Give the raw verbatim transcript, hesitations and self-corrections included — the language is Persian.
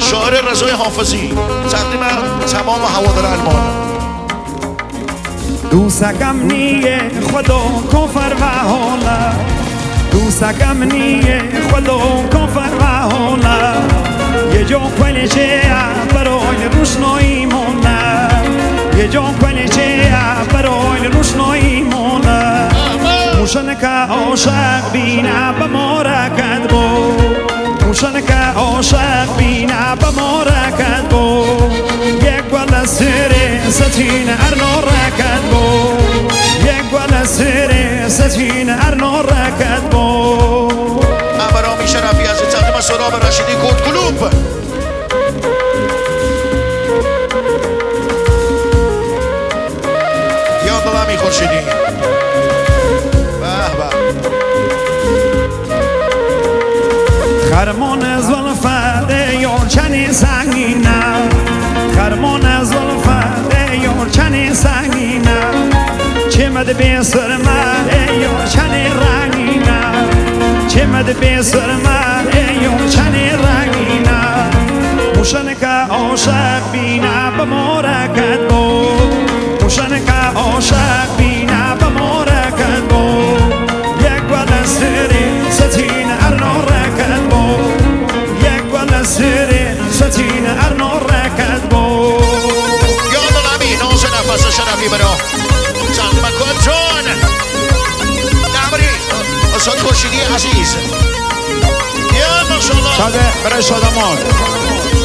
شاعر رضای حافظی تقدیم تمام هوادار المان. دوستکم نیه خدا کفر و حالا، دوستکم نیه خدا کفر و حالا، یه جا کلچه برای روشنایی مونه، یه جا کلچه برای روشنایی مونه، موشن که عاشق بینه به ما رکد بو، موشن که عاشق بینه به ما رکد بو، یک گل سر ستین ارنا رکد بو، یک گل سر ستین ارنا رکد بو. ابرامی شرفی از تقدیم سراب رشیدی کورت کلوب. یا بابا می خورشیدی به به. خرمان زلفت یار چنین سنگینه، خرمان زلفت یار چنین سنگینه، چه مد به سرمه یار چنین رنگینه، چه مد به سرمه یار چنین رنگینه، موشن که عاشق بینه به ما رکد بو، موشن که عاشق بینه به ما رکد بو، یک گل سری ستین ارنا رکد بو، یک گل سری ستین ارنا رکد بو. یاد غمی ناز نفس شرفی برا تقدیم کنترون نمری استاد خورشیدی عزیز. یا ماشاءالله شاده برای شادمان